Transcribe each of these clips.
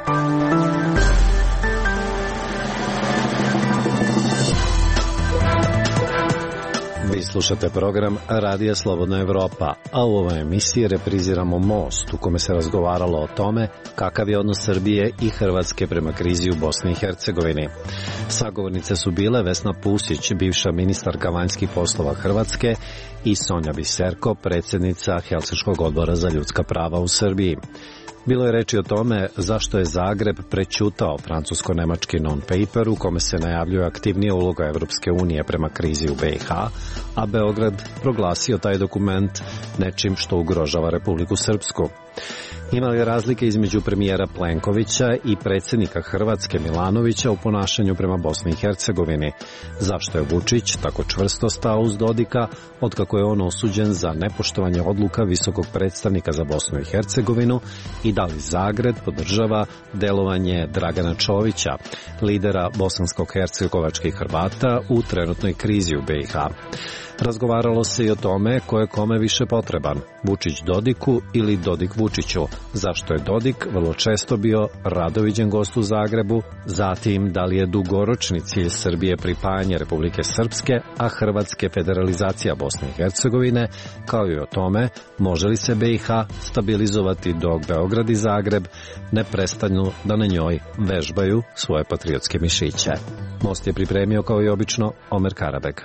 Vi slušate program Radija Slobodna Evropa, a u ovoj emisiji repriziramo Most, u kome se razgovaralo o tome kakav je odnos Srbije i Hrvatske prema krizi u Bosni i Hercegovini. Sagovornice su bile Vesna Pusić, bivša ministarka vanjskih poslova Hrvatske, i Sonja Biserko, predsjednica Helsinškog odbora za ljudska prava u Srbiji. Bilo je reči o tome zašto je Zagreb prećutao francusko-nemački non-paper u kome se najavljuje aktivnija uloga Evropske unije prema krizi u BiH, a Beograd proglasio taj dokument nečim što ugrožava Republiku Srpsku. Ima li razlike između premijera Plenkovića i predsjednika Hrvatske Milanovića u ponašanju prema Bosni i Hercegovini? Zašto je Vučić tako čvrsto stao uz Dodika, otkako je on osuđen za nepoštovanje odluka visokog predstavnika za Bosnu i Hercegovinu, i da li Zagreb podržava delovanje Dragana Čovića, lidera bosansko-hercegovačkih Hrvata u trenutnoj krizi u BiH? Razgovaralo se i o tome ko je kome više potreban, Vučić Dodiku ili Dodik Vučiću, zašto je Dodik vrlo često bio rado viđen gost u Zagrebu, zatim da li je dugoročni cilj Srbije pripajanje Republike Srpske, a Hrvatske federalizacija Bosne i Hercegovine, kao i o tome može li se BiH stabilizovati dok Beograd i Zagreb ne prestanu da na njoj vežbaju svoje patriotske mišiće. Most je pripremio kao i obično Omer Karabek.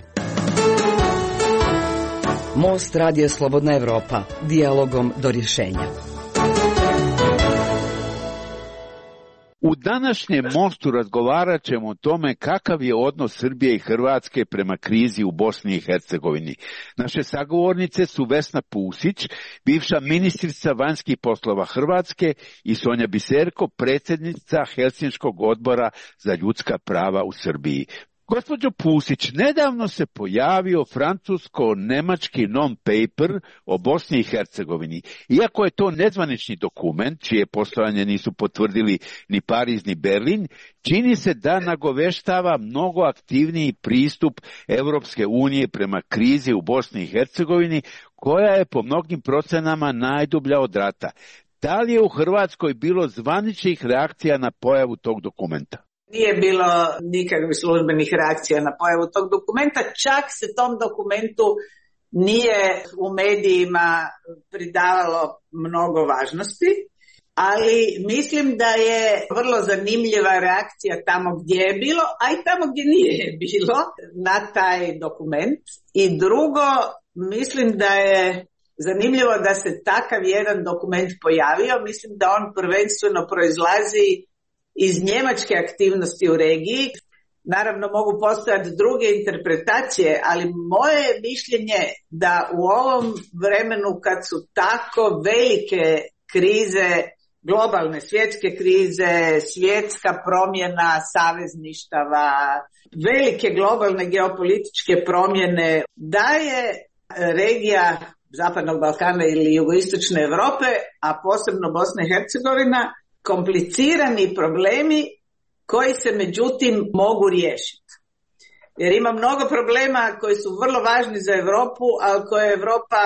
Most, Radio Slobodna Evropa, dijalogom do rješenja. U današnjem Mostu razgovarat ćemo o tome kakav je odnos Srbije i Hrvatske prema krizi u Bosni i Hercegovini. Naše sagovornice su Vesna Pusić, bivša ministrica vanjskih poslova Hrvatske, i Sonja Biserko, predsjednica Helsinškog odbora za ljudska prava u Srbiji. Gospođo Pusić, nedavno se pojavio francusko-nemački non-paper o Bosni i Hercegovini. Iako je to nezvanični dokument, čije postojanje nisu potvrdili ni Pariz ni Berlin, čini se da nagoveštava mnogo aktivniji pristup Evropske unije prema krizi u Bosni i Hercegovini, koja je po mnogim procenama najdublja od rata. Da li je u Hrvatskoj bilo zvaničnih reakcija na pojavu tog dokumenta? Nije bilo nikakvih službenih reakcija na pojavu tog dokumenta, čak se tom dokumentu nije u medijima pridavalo mnogo važnosti, ali mislim da je vrlo zanimljiva reakcija tamo gdje je bilo, a i tamo gdje nije bilo na taj dokument. I drugo, mislim da je zanimljivo da se takav jedan dokument pojavio. Mislim da on prvenstveno proizlazi iz njemačke aktivnosti u regiji. Naravno mogu postojati druge interpretacije, ali moje mišljenje da u ovom vremenu kad su tako velike krize, globalne svjetske krize, svjetska promjena savezništava, velike globalne geopolitičke promjene, da je regija Zapadnog Balkana ili jugoistočne Europe, a posebno Bosna i Hercegovina, komplicirani problemi koji se međutim mogu riješiti. Jer ima mnogo problema koji su vrlo važni za Europu, ali koje Europa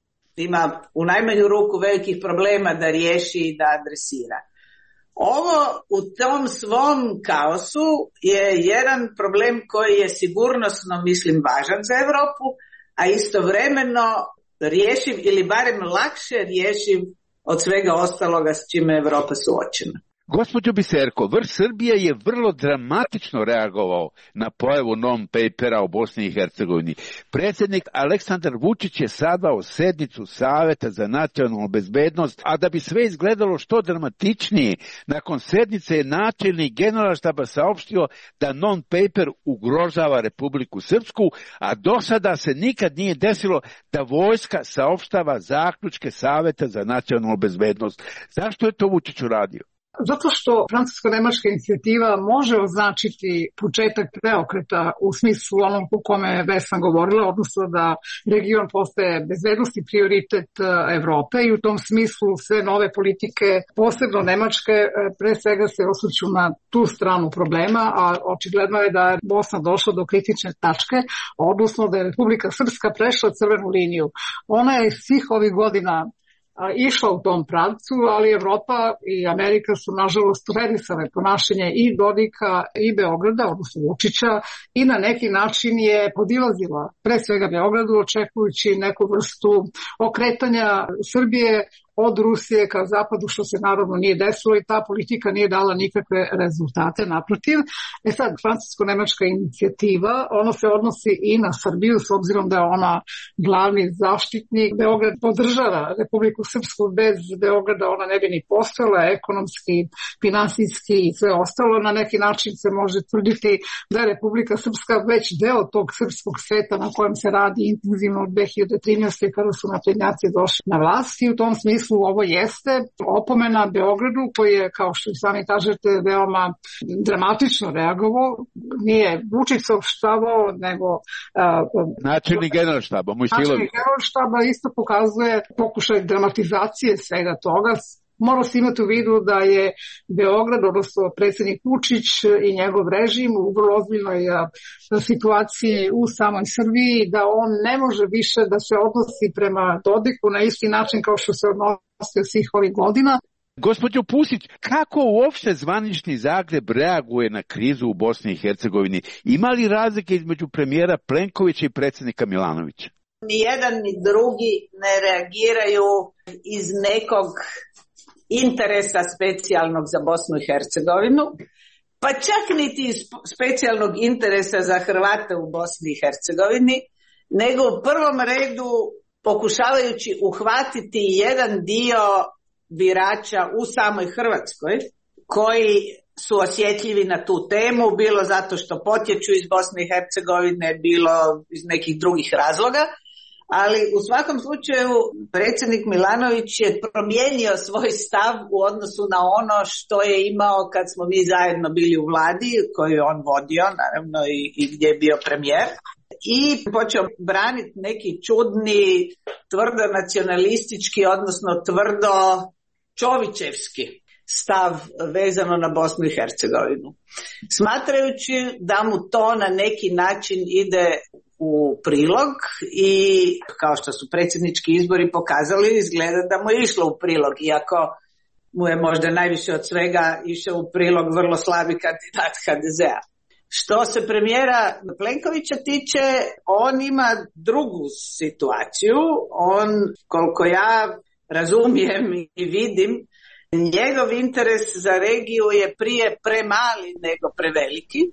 ima u najmanju ruku velikih problema da riješi i da adresira. Ovo u tom svom kaosu je jedan problem koji je sigurnosno, mislim, važan za Europu, a istovremeno rješiv ili barem lakše rješiv od svega ostaloga s čime je Europa suočena. Gospođo Biserko, vrh Srbije je vrlo dramatično reagovao na pojavu non-papera o Bosni i Hercegovini. Predsjednik Aleksandar Vučić je sazvao sednicu Saveta za nacionalnu bezbednost, a da bi sve izgledalo što dramatičnije, nakon sednice je načelnik Generalštaba saopštio da non-paper ugrožava Republiku Srpsku, a do sada se nikad nije desilo da vojska saopštava zaključke Saveta za nacionalnu bezbednost. Zašto je to Vučić uradio? Zato što francusko-nemačka inicijativa može označiti početak preokreta u smislu onom u kome je Vesna govorila, odnosno da region postaje bezbednosni prioritet Evrope i u tom smislu sve nove politike, posebno nemačke, pre svega se osvrću na tu stranu problema, a očigledno je da je Bosna došla do kritične tačke, odnosno da je Republika Srpska prešla crvenu liniju. Ona je svih ovih godina išla u tom pravcu, ali Evropa i Amerika su nažalost predisale ponašanje i Dodika i Beograda, odnosno Vučića, i na neki način je podilazila pre svega Beogradu, očekujući neku vrstu okretanja Srbije od Rusije ka zapadu, što se naravno nije desilo i ta politika nije dala nikakve rezultate, naprotiv. Sad, francusko-nemačka inicijativa, ono se odnosi i na Srbiju, s obzirom da je ona glavni zaštitnik. Beograd podržava Republiku Srpsku, bez Beograda ona ne bi ni postojala, ekonomski, finansijski i sve ostalo. Na neki način se može tvrditi da je Republika Srpska već deo tog srpskog sveta na kojem se radi intenzivno od 2013. kada su naprednjaci došli na vlast, i u tom smislu ovo jeste opomena Beogradu, koji je, kao što i sami kažete, veoma dramatično reagovao. Nije Vučić saopštavao, nego načelnik Generalštaba Mojsilović. Načelnik Generalštaba isto pokazuje pokušaj dramatizacije svega toga. Mora se imati u vidu da je Beograd, odnosno predsjednik Vučić i njegov režim u vrlo ozbiljnoj situaciji u samoj Srbiji, da on ne može više da se odnosi prema Dodiku na isti način kao što se odnosio svih ovih godina. Gospođo Pusić, kako uopšte zvanični Zagreb reaguje na krizu u Bosni i Hercegovini? Ima li razlike između premijera Plenkovića i predsjednika Milanovića? Ni jedan ni drugi ne reagiraju iz nekog interesa specijalnog za Bosnu i Hercegovinu, pa čak niti iz specijalnog interesa za Hrvate u Bosni i Hercegovini, nego u prvom redu pokušavajući uhvatiti jedan dio birača u samoj Hrvatskoj koji su osjetljivi na tu temu, bilo zato što potječu iz Bosne i Hercegovine, bilo iz nekih drugih razloga. Ali u svakom slučaju predsjednik Milanović je promijenio svoj stav u odnosu na ono što je imao kad smo mi zajedno bili u vladi, koju je on vodio, naravno i gdje je bio premijer. I počeo braniti neki čudni, tvrdo nacionalistički, odnosno tvrdo čovićevski stav vezano na Bosnu i Hercegovinu. Smatrajući da mu to na neki način ide u prilog i kao što su predsjednički izbori pokazali, izgleda da mu je išlo u prilog, iako mu je možda najviše od svega išao u prilog vrlo slabi kandidat HDZ-a. Što se premijera Plenkovića tiče, on ima drugu situaciju. On, koliko ja razumijem i vidim, njegov interes za regiju je prije premali nego preveliki.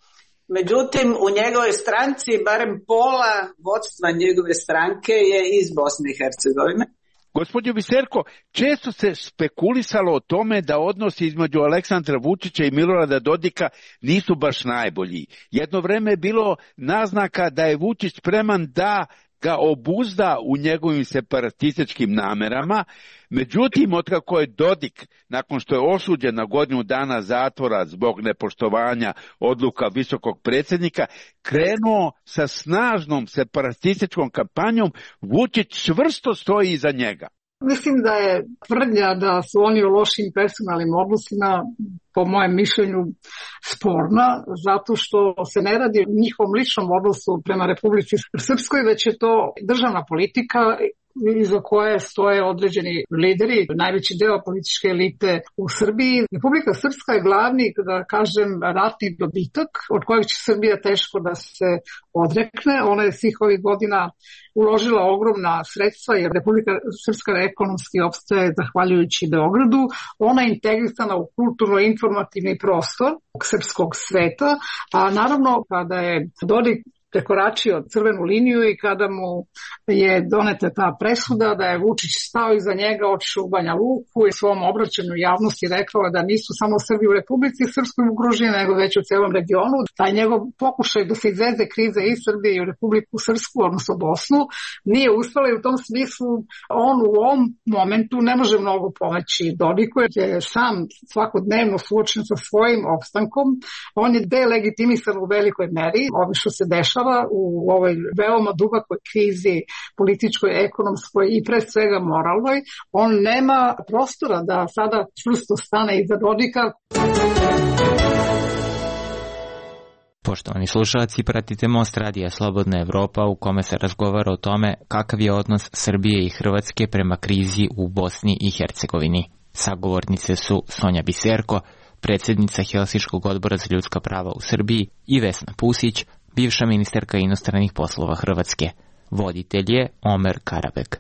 Međutim, u njegovoj stranci, barem pola vodstva njegove stranke je iz Bosne i Hercegovine. Gospođo Biserko, često se spekulisalo o tome da odnosi između Aleksandra Vučića i Milorada Dodika nisu baš najbolji. Jedno vreme je bilo naznaka da je Vučić spreman da ga obuzda u njegovim separatističkim namerama. Međutim, otkako je Dodik, nakon što je osuđen na godinu dana zatvora zbog nepoštovanja odluka visokog predsjednika, krenuo sa snažnom separatističkom kampanjom, Vučić čvrsto stoji iza njega. Mislim da je tvrdnja da su oni u lošim personalnim odnosima, po mojem mišljenju, sporna, zato što se ne radi o njihovom ličnom odnosu prema Republici Srpskoj, već je to državna politika iza koje stoje određeni lideri, najveći deo političke elite u Srbiji. Republika Srpska je glavni, da kažem, ratni dobitak od kojeg će Srbija teško da se odrekne. Ona je svih ovih godina uložila ogromna sredstva jer Republika Srpska ekonomski opstaje zahvaljujući Beogradu. Ona je integrisana u kulturno-informativni prostor srpskog sveta, a naravno kada je Dodik prekoračio crvenu liniju i kada mu je doneta ta presuda da je Vučić stao iza njega, otišao u Banja Luku i svom obraćanju javnosti rekao da nisu samo Srbi u Republici Srpskoj ugroženi, nego već u celom regionu. Taj njegov pokušaj da se izveze krize iz Srbije i u Republiku Srpsku, odnosno Bosnu, nije uspela i u tom smislu on u ovom momentu ne može mnogo pomoći Dodiku, jer je sam svakodnevno suočen sa svojim opstankom. On je delegitimisan u velikoj meri, ovo što se dešava u ovoj veoma dubokoj krizi političkoj, ekonomskoj i pre svega moralnoj. On nema prostora da sada čvrsto stane iza Dodika. Poštovani slušalci, pratite Most radija Slobodna Evropa u kome se razgovara o tome kakav je odnos Srbije i Hrvatske prema krizi u Bosni i Hercegovini. Sagovornice su Sonja Biserko, predsjednica Helsinškog odbora za ljudska prava u Srbiji, i Vesna Pusić, bivša ministarka inostranih poslova Hrvatske. Voditelj je Omer Karabek.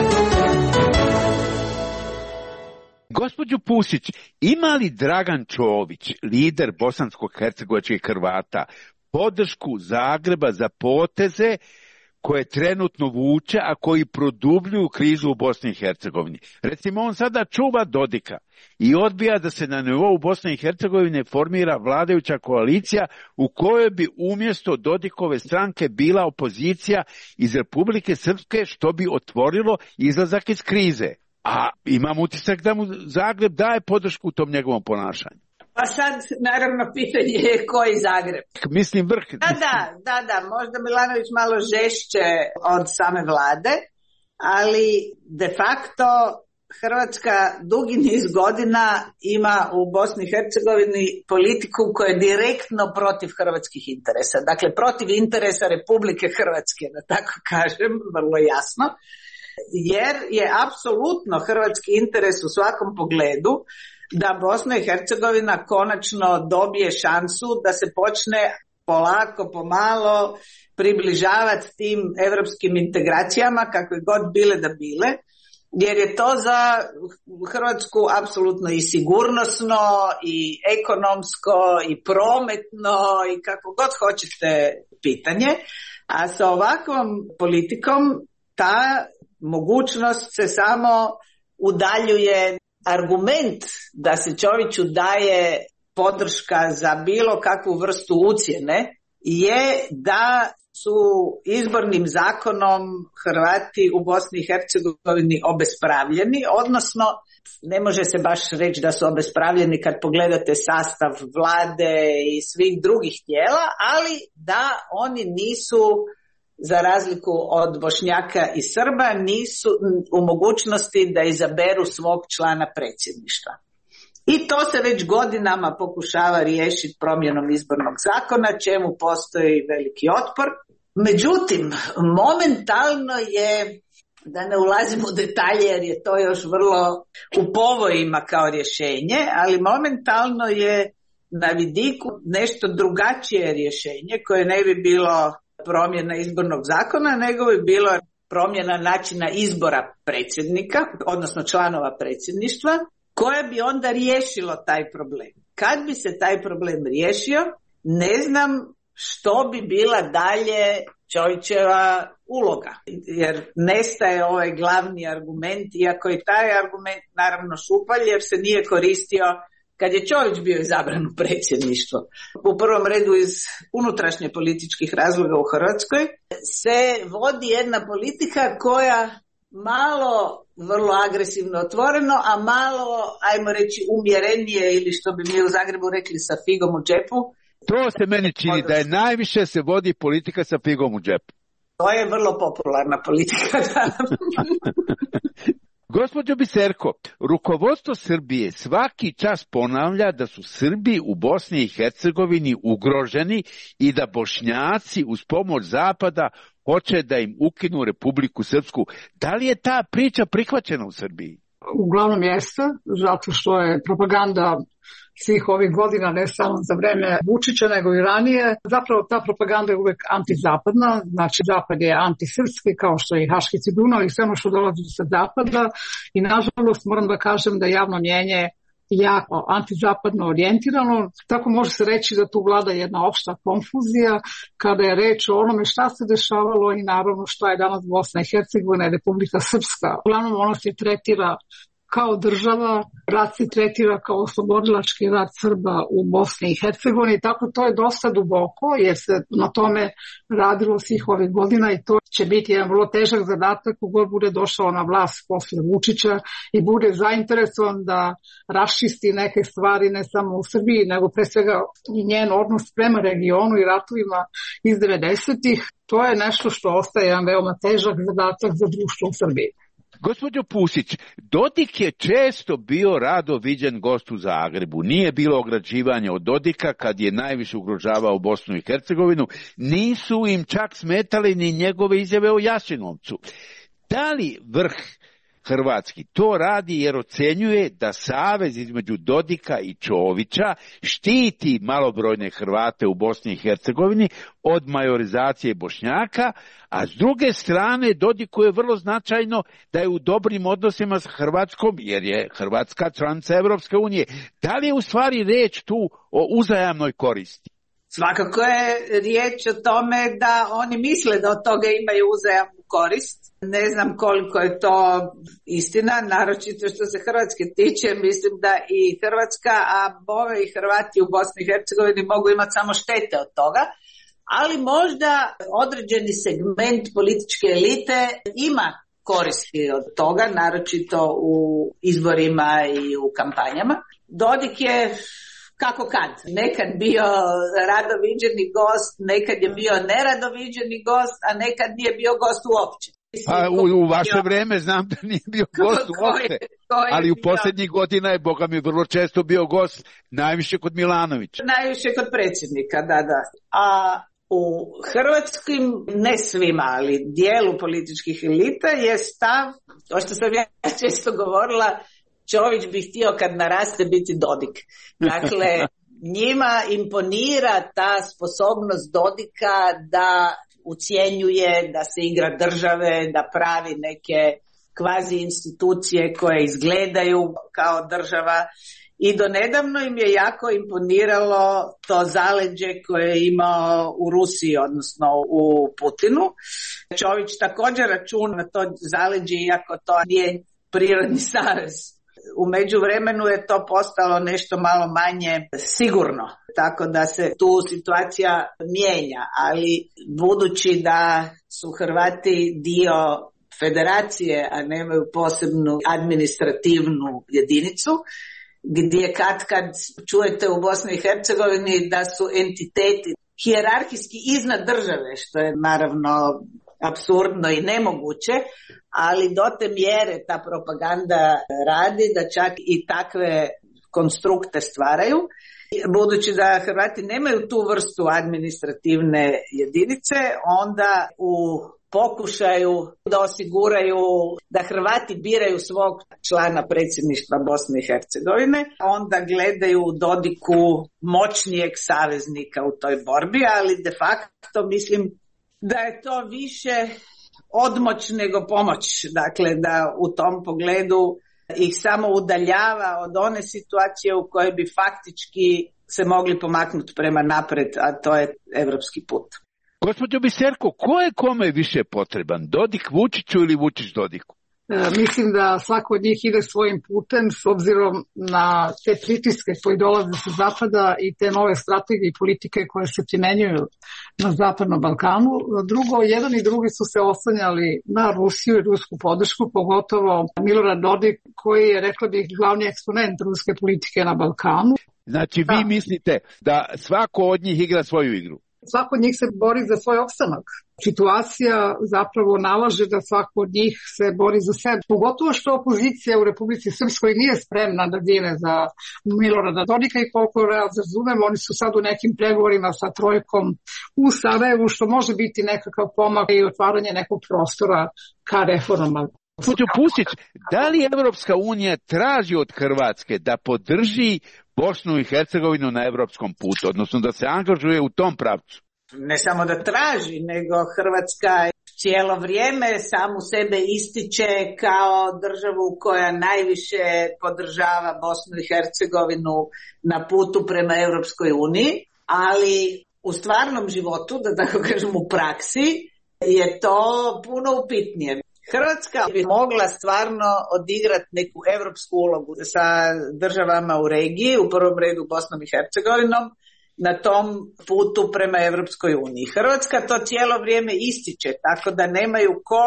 Gospođo Pusić, ima li Dragan Čović, lider bosansko-hercegovačkih Hrvata, podršku Zagreba za poteze koje trenutno vuče, a koji produbljuju krizu u Bosni i Hercegovini? Recimo, on sada čuva Dodika i odbija da se na nivou Bosne i Hercegovine formira vladajuća koalicija u kojoj bi umjesto Dodikove stranke bila opozicija iz Republike Srpske, što bi otvorilo izlazak iz krize. A imam utisak da mu Zagreb daje podršku u tom njegovom ponašanju. Pa sad, naravno, pitanje je koji Zagreb. Mislim vrh. Da, možda Milanović malo žešće od same vlade, ali de facto Hrvatska dugi niz godina ima u Bosni i Hercegovini politiku koja je direktno protiv hrvatskih interesa. Dakle, protiv interesa Republike Hrvatske, da tako kažem, vrlo jasno. Jer je apsolutno hrvatski interes u svakom pogledu da Bosna i Hercegovina konačno dobije šansu da se počne polako, pomalo približavati tim europskim integracijama, kakve god bile da bile, jer je to za Hrvatsku apsolutno i sigurnosno, i ekonomsko, i prometno, i kako god hoćete pitanje. A sa ovakvom politikom ta mogućnost se samo udaljuje. Argument da se Čoviću daje podrška za bilo kakvu vrstu ucjene je da su izbornim zakonom Hrvati u Bosni i Hercegovini obespravljeni, odnosno ne može se baš reći da su obespravljeni kad pogledate sastav vlade i svih drugih tijela, ali da oni nisu, za razliku od Bošnjaka i Srba, nisu u mogućnosti da izaberu svog člana predsjedništva. I to se već godinama pokušava riješiti promjenom izbornog zakona, čemu postoji veliki otpor. Međutim, momentalno je, da ne ulazim u detalje jer je to još vrlo u povojima kao rješenje, ali momentalno je na vidiku nešto drugačije rješenje koje ne bi bilo promjena izbornog zakona, nego bi bilo promjena načina izbora predsjednika, odnosno članova predsjedništva, koje bi onda riješilo taj problem. Kad bi se taj problem riješio, ne znam što bi bila dalje Čovićeva uloga, jer nestaje ovaj glavni argument, iako je taj argument naravno šupalj, jer se nije koristio kad je Čović bio izabran u predsjedništvo. U prvom redu iz unutrašnje političkih razloga u Hrvatskoj se vodi jedna politika koja malo vrlo agresivno otvoreno, a malo, ajmo reći, umjerenije, ili što bi mi u Zagrebu rekli, sa figom u džepu. To se meni čini da je najviše se vodi politika sa figom u džepu. To je vrlo popularna politika. Gospođo Biserko, rukovodstvo Srbije svaki čas ponavlja da su Srbi u Bosni i Hercegovini ugroženi i da Bošnjaci uz pomoć Zapada hoće da im ukinu Republiku Srpsku. Da li je ta priča prihvaćena u Srbiji? Uglavnom jeste, zato što je propaganda svih ovih godina, ne samo za vreme Vučića, nego i ranije. Zapravo ta propaganda je uvek antizapadna, znači Zapad je antisrpski, kao što je i Haški Dunav i sve ono što dolazi sa Zapada. I nažalost moram da kažem da javno mnjenje jako antizapadno orijentirano, tako može se reći da tu vlada jedna opšta konfuzija kada je reč o onome šta se dešavalo i naravno šta je danas Bosna i Hercegovina i Republika Srpska. Uglavnom ona se tretira kao država, rat se tretira kao oslobodilački rat Srba u Bosni i Hercegovini, tako to je dosta duboko jer se na tome radilo svih ovih godina i to će biti jedan vrlo težak zadatak kogod bude došao na vlast posle Vučića i bude zainteresovan da raščisti neke stvari ne samo u Srbiji, nego pre svega i njen odnos prema regionu i ratovima iz 90-ih. To je nešto što ostaje jedan veoma težak zadatak za društvo u Srbiji. Gospođo Pusić, Dodik je često bio rado viđen gost u Zagrebu. Nije bilo ograđivanja od Dodika kad je najviše ugrožavao Bosnu i Hercegovinu. Nisu im čak smetale ni njegove izjave o Jasenovcu. Da li vrh hrvatski to radi jer ocenjuje da savez između Dodika i Čovića štiti malobrojne Hrvate u Bosni i Hercegovini od majorizacije Bošnjaka, a s druge strane Dodiku je vrlo značajno da je u dobrim odnosima s Hrvatskom jer je Hrvatska članica Evropske unije. Da li je u stvari riječ tu o uzajamnoj koristi? Svakako je riječ o tome da oni misle da od toga imaju uzajamnu korist. Ne znam koliko je to istina, naročito što se Hrvatske tiče, mislim da i Hrvatska, a bome i Hrvati u Bosni i Hercegovini mogu imati samo štete od toga, ali možda određeni segment političke elite ima koristi od toga, naročito u izborima i u kampanjama. Dodik je kako kad, nekad bio radoviđeni gost, nekad je bio neradoviđeni gost, a nekad nije bio gost uopće. Pa u vaše vrijeme znam da nije bio gost uopće, ali u posljednjih godina je, boga mi, vrlo često bio gost, najviše kod Milanovića. Najviše kod predsjednika, da. A u hrvatskim, ne svima, ali dijelu političkih elita je stav, to što sam ja često govorila, Čović bi htio kad naraste biti Dodik. Dakle, njima imponira ta sposobnost Dodika da ucjenjuje, da se igra države, da pravi neke kvazi institucije koje izgledaju kao država. I donedavno im je jako imponiralo to zaleđe koje je imao u Rusiji, odnosno u Putinu. Čović također računa na to zaleđe, iako to nije prirodni savez. U međuvremenu je to postalo nešto malo manje sigurno, tako da se tu situacija mijenja, ali budući da su Hrvati dio federacije, a nemaju posebnu administrativnu jedinicu, gdje kad čujete u Bosni i Hercegovini da su entiteti hijerarhijski iznad države, što je naravno apsurdno i nemoguće, ali do te mjere ta propaganda radi da čak i takve konstrukte stvaraju. Budući da Hrvati nemaju tu vrstu administrativne jedinice, onda u pokušaju da osiguraju da Hrvati biraju svog člana predsjedništva Bosne i Hercegovine, onda gledaju u Dodiku moćnijeg saveznika u toj borbi, ali de facto mislim da je to više odmoć nego pomoć, dakle da u tom pogledu ih samo udaljava od one situacije u kojoj bi faktički se mogli pomaknuti prema napred, a to je evropski put. Gospođo Biserko, ko je kome više potreban? Dodik Vučiću ili Vučić Dodiku? Mislim da svako od njih ide svojim putem s obzirom na te pritiske koji dolaze sa zapada i te nove strategije i politike koje se primenjuju na Zapadnom Balkanu. Drugo, jedan i drugi su se oslanjali na Rusiju i rusku podršku, pogotovo Milorad Dodik koji je, rekla bih, glavni eksponent ruske politike na Balkanu. Znači vi mislite da svako od njih igra svoju igru? Svako od njih se bori za svoj opstanak. Situacija zapravo nalaže da svako od njih se bori za sebe. Pogotovo što opozicija u Republici Srpskoj nije spremna da gine za Milorada Dodika i koliko razumem, oni su sad u nekim pregovorima sa trojkom u Sarajevu, što može biti nekakav pomak i otvaranje nekog prostora ka reformama. Gospođo Pusić, da li Evropska unija traži od Hrvatske da podrži Bosnu i Hercegovinu na evropskom putu, odnosno da se angažuje u tom pravcu? Ne samo da traži, nego Hrvatska cijelo vrijeme samu sebe ističe kao državu koja najviše podržava Bosnu i Hercegovinu na putu prema Europskoj uniji, ali u stvarnom životu, da tako kažem u praksi, je to puno upitnije. Hrvatska bi mogla stvarno odigrati neku europsku ulogu sa državama u regiji, u prvom redu Bosnom i Hercegovinom, na tom putu prema Europskoj uniji. Hrvatska to cijelo vrijeme ističe, tako da nemaju ko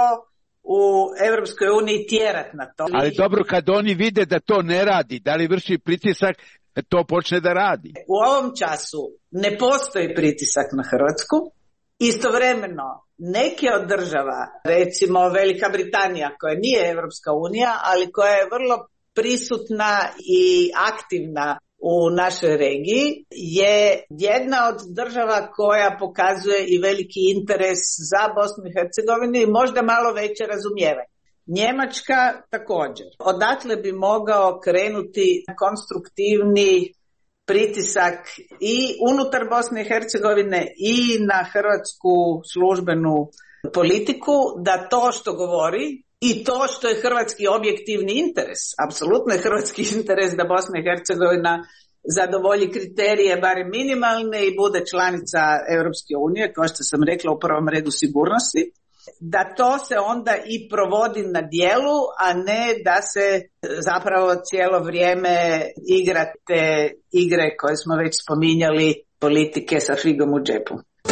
u Europskoj uniji tjerat na to. Ali dobro, kad oni vide da to ne radi, da li vrši pritisak, to počne da radi? U ovom času ne postoji pritisak na Hrvatsku. Istovremeno, neke od država, recimo Velika Britanija, koja nije Europska unija, ali koja je vrlo prisutna i aktivna u našoj regiji, je jedna od država koja pokazuje i veliki interes za Bosnu i Hercegovinu i možda malo veće razumijevanje. Njemačka također. Odatle bi mogao krenuti konstruktivni pritisak i unutar Bosne i Hercegovine i na hrvatsku službenu politiku, da to što govori i to što je hrvatski objektivni interes, apsolutno je hrvatski interes da Bosna i Hercegovina zadovolji kriterije barem minimalne i bude članica Europske unije, kao što sam rekla, u prvom redu sigurnosti, da to se onda i provodi na djelu, a ne da se zapravo cijelo vrijeme igra te igre koje smo već spominjali, politike sa figom u džepu.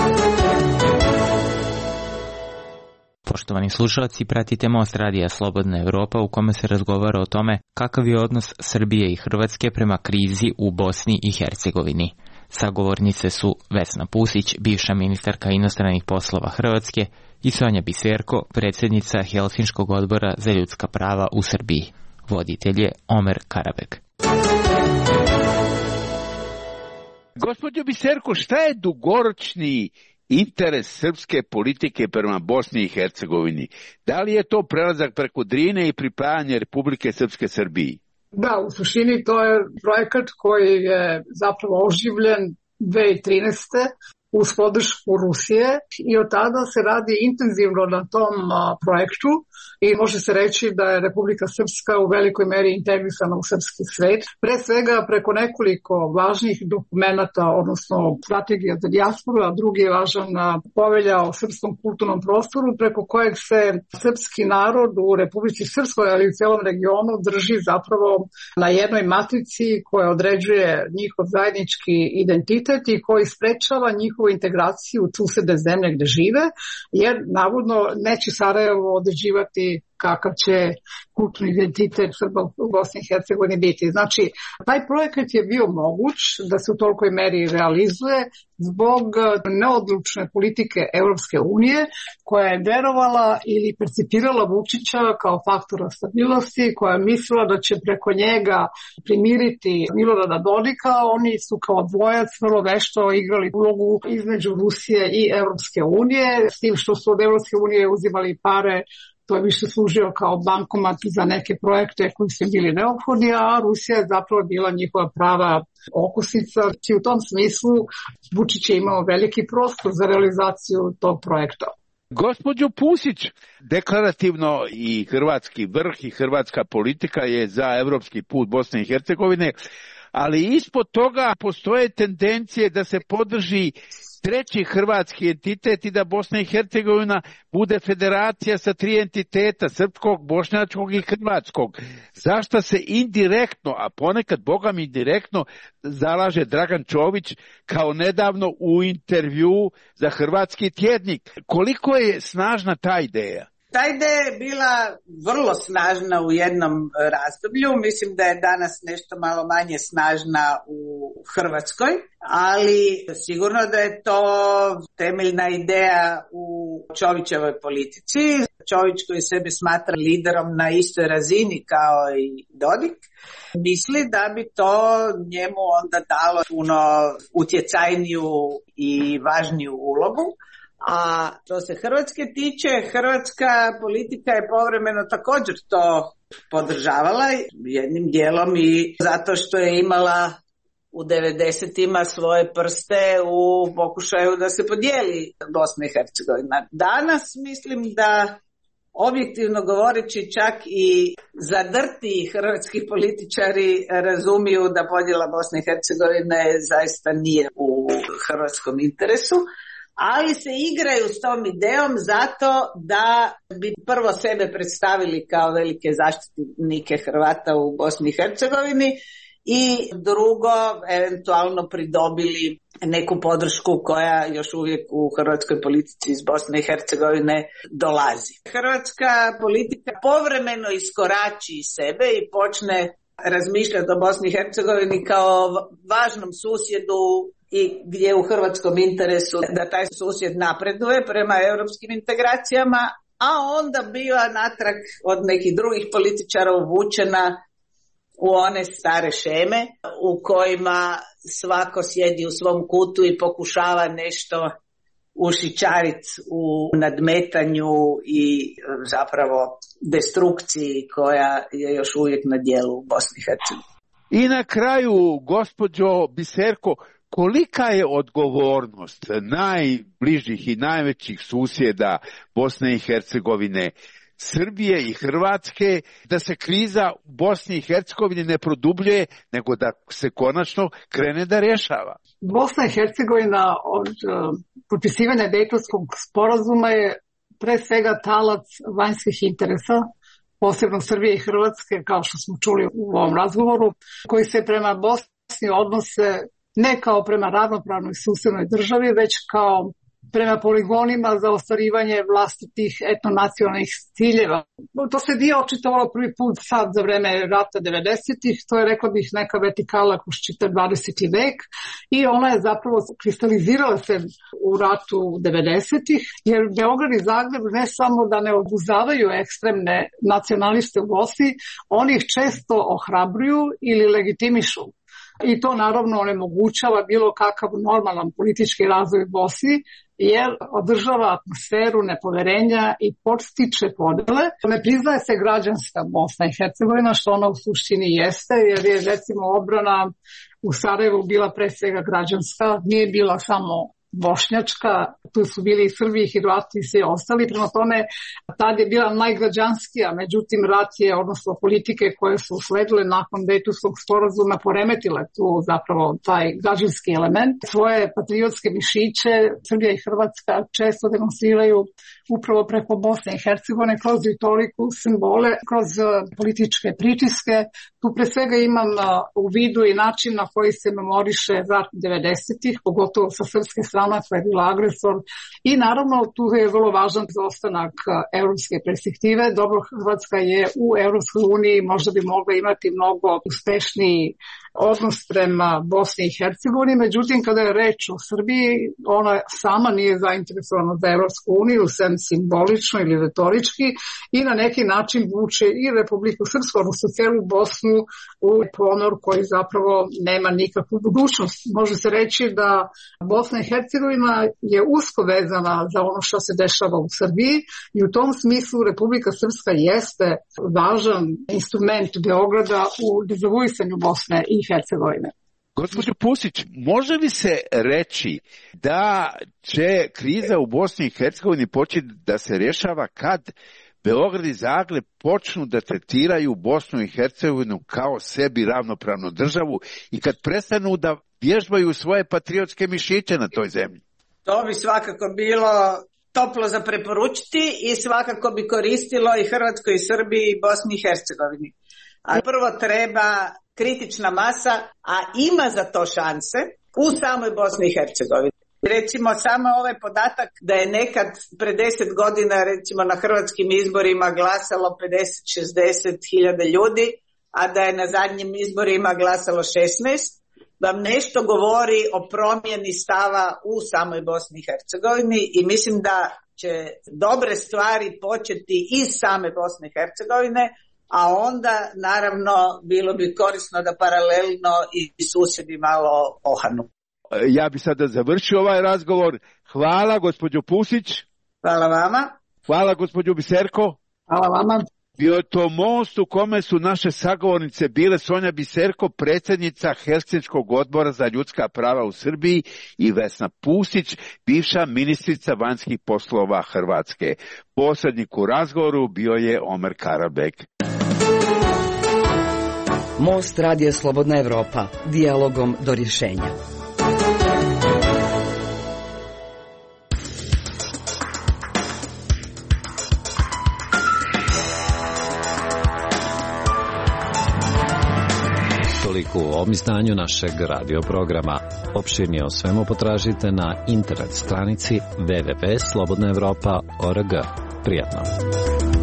Poštovani slušalci, pratite Most radija Slobodna Evropa u kome se razgovara o tome kakav je odnos Srbije i Hrvatske prema krizi u Bosni i Hercegovini. Sagovornice su Vesna Pusić, bivša ministarka inostranih poslova Hrvatske, i Sonja Biserko, predsjednica Helsinškog odbora za ljudska prava u Srbiji. Voditelj je Omer Karabek. Gospođo Biserko, šta je dugoročni interes srpske politike prema Bosni i Hercegovini? Da li je to prelazak preko Drine i pripajanje Republike Srpske Srbiji? Da, u suštini to je projekat koji je zapravo oživljen 2013. uz podršku Rusije i od tada se radi intenzivno na tom projektu i može se reći da je Republika Srpska u velikoj meri integrisana u srpski svet. Pre svega preko nekoliko važnih dokumenata, odnosno strategija za dijasporu, a drugi je važan povelja o srpskom kulturnom prostoru, preko kojeg se srpski narod u Republici Srpskoj, ali i u cijelom regionu drži zapravo na jednoj matrici koja određuje njihov zajednički identitet i koji sprečava njihovu integraciju u susedne zemlje gde žive, jer navodno neće Sarajevo određivati kakav će kulturni identitet Srba u Bosni i Hercegovini biti. Znači, taj projekat je bio moguć da se u tolikoj meri realizuje zbog neodlučne politike Europske unije, koja je verovala ili percipirala Vučića kao faktora stabilnosti, koja je mislila da će preko njega primiriti Milorada Dodika. Oni su kao dvojac vrlo vešto igrali ulogu između Rusije i Europske unije, s tim što su od Europske unije uzimali pare. To je više služio kao bankomat za neke projekte koji su bili neophodni, a Rusija je zapravo bila njihova prava okosnica. I u tom smislu Vučić je imao veliki prostor za realizaciju tog projekta. Gospođo Pusić, deklarativno i hrvatski vrh i hrvatska politika je za evropski put Bosne i Hercegovine, ali ispod toga postoje tendencije da se podrži treći hrvatski entitet i da Bosna i Hercegovina bude federacija sa 3 entiteta, srpskog, bošnjačkog i hrvatskog. Zašto se indirektno, a ponekad bogami direktno, zalaže Dragan Čović kao nedavno u intervju za Hrvatski tjednik? Koliko je snažna ta ideja? Ta ideja je bila vrlo snažna u jednom razdoblju, mislim da je danas nešto malo manje snažna u Hrvatskoj, ali sigurno da je to temeljna ideja u Čovićevoj politici. Čović koji sebe smatra liderom na istoj razini kao i Dodik, misli da bi to njemu onda dalo puno utjecajniju i važniju ulogu. A što se Hrvatske tiče, hrvatska politika je povremeno također to podržavala jednim dijelom i zato što je imala u 90-ima svoje prste u pokušaju da se podijeli Bosna i Hercegovina. Danas mislim da objektivno govoreći čak i zadrti hrvatski političari razumiju da podjela Bosne i Hercegovine zaista nije u hrvatskom interesu. Ali se igraju s tom idejom zato da bi prvo sebe predstavili kao velike zaštitnike Hrvata u Bosni i Hercegovini i drugo eventualno pridobili neku podršku koja još uvijek u hrvatskoj politici iz Bosne i Hercegovine dolazi. Hrvatska politika povremeno iskorači iz sebe i počne razmišljati o Bosni i Hercegovini kao važnom susjedu i gdje je u hrvatskom interesu da taj susjed napreduje prema europskim integracijama, a onda bila natrag od nekih drugih političara uvučena u one stare šeme u kojima svako sjedi u svom kutu i pokušava nešto ušićariti u nadmetanju i zapravo destrukciji koja je još uvijek na djelu u Bosni i Hercegovini. I na kraju, gospođo Biserko, kolika je odgovornost najbližih i najvećih susjeda Bosne i Hercegovine, Srbije i Hrvatske, da se kriza u Bosni i Hercegovini ne produbljuje, nego da se konačno krene da rješava? Bosna i Hercegovina od potpisivanja Dejtonskog sporazuma je pre svega talac vanjskih interesa, posebno Srbije i Hrvatske, kao što smo čuli u ovom razgovoru, koji se prema Bosni odnose ne kao prema ravnopravnoj susjednoj državi, već kao prema poligonima za ostvarivanje vlastitih etnonacionalnih ciljeva. To se nije očitovalo prvi put sad za vreme rata 90-ih, to je, rekla bih, neka vertikala kroz čitav 20. vek i ona je zapravo kristalizirala se u ratu 90-ih, jer Beograd i Zagreb ne samo da ne obuzdavaju ekstremne nacionaliste u Bosni, oni ih često ohrabruju ili legitimišu. I to naravno onemogućava bilo kakav normalan politički razvoj u Bosni, jer održava atmosferu nepoverenja i podstiče podele. Ne priznaje se građanska Bosna i Hercegovina, što ona u suštini jeste, jer je recimo odbrana u Sarajevu bila pre svega građanska, nije bila samo bošnjačka, tu su bili i Srbi i Hrvati i svi ostali, prema tome tad je bila najgrađanskija, međutim rat je, odnosno politike koje su usledile nakon Dejtonskog sporazuma poremetile tu zapravo taj građanski element. Svoje patriotske mišiće Srbija i Hrvatska često demonstriraju upravo preko Bosne i Hercegovine kroz retoriku, simbole, kroz političke pritiske. Tu pre svega imam u vidu i način na koji se memoriše rat 90-ih, pogotovo sa srpske strane koja je bila agresor. I naravno tu je vrlo važan ostanak europske perspektive. Dobro, Hrvatska je u Europskoj uniji, možda bi mogla imati mnogo uspešniji odnos prema Bosni i Hercegovini, međutim kada je reč o Srbiji, ona sama nije zainteresovana za Evropsku uniju, sem simbolično ili retorički, i na neki način vuče i Republiku Srpsku, odnosno celu Bosnu, u ponor koji zapravo nema nikakvu budućnost. Može se reći da Bosna i Hercegovina je usko vezana za ono što se dešava u Srbiji i u tom smislu Republika Srpska jeste važan instrument Beograda u dezavuisanju Bosne i Hercegovine. Gospođo Pusić, može li se reći da će kriza u Bosni i Hercegovini početi da se rješava kad Beograd i Zagreb počnu da tretiraju Bosnu i Hercegovinu kao sebi ravnopravnu državu i kad prestanu da vježbaju svoje patriotske mišiće na toj zemlji? To bi svakako bilo toplo za preporučiti i svakako bi koristilo i Hrvatskoj i Srbiji i Bosni i Hercegovini. A prvo treba kritična masa, a ima za to šanse u samoj Bosni i Hercegovini. Recimo samo ovaj podatak da je nekad pre 10 godina recimo na hrvatskim izborima glasalo 50-60 hiljada ljudi, a da je na zadnjim izborima glasalo 16, vam nešto govori o promjeni stava u samoj Bosni i Hercegovini i mislim da će dobre stvari početi iz same Bosne i Hercegovine, a onda naravno bilo bi korisno da paralelno i susjedi malo ohanu. Ja bi sada završio ovaj razgovor. Hvala gospođo Pusić. Hvala vama. Hvala gospođo Biserko. Hvala vama. Bio je to most u kome su naše sagovornice bile Sonja Biserko, predsjednica Helsinškog odbora za ljudska prava u Srbiji, i Vesna Pusić, bivša ministrica vanjskih poslova Hrvatske. Posrednik u razgovoru bio je Omer Karabek. Most Radija Slobodna Evropa. Dijalogom do rješenja. Toliko u ovom izdanju našeg radio programa. Opširnije o svemu potražite na internet stranici www.slobodnaevropa.org. Prijatno.